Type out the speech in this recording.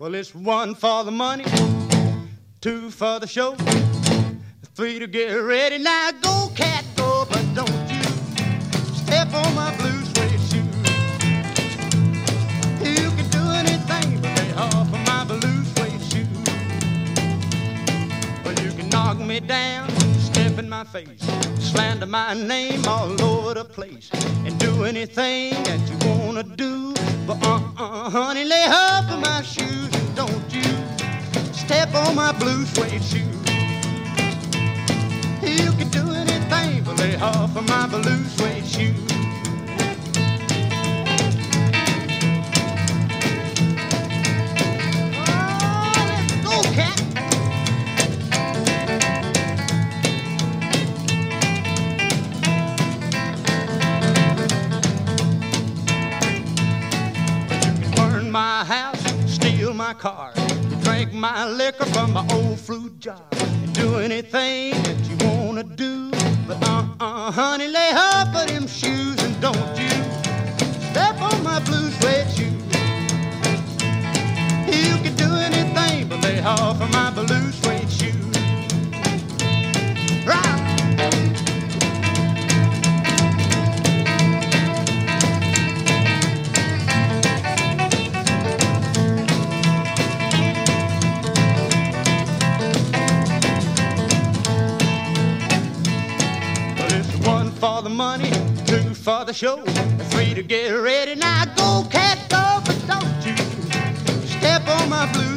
Well, it's one for the money, two for the show, three to get ready. Now go, cat, go, but don't you step on my blue suede shoe. You can do anything but lay off of my blue suede shoe. Well, you can knock me down, step in my face, slander my name all over the place, and do anything that you wanna do. But honey, lay off of my shoes and don't you step on my blue suede shoe. You can do anything but lay off of my blue suede shoe. Oh, let's go, cat. My house, steal my car, drink my liquor from my old fruit jar, and do anything that you wanna do. But honey, lay off of them shoes and don't you step on my blue suede shoe. You can do anything but lay off of my blue suede shoe. Right. For the money, two for the show, three to get ready. Now go, cat, go, but don't you step on my blue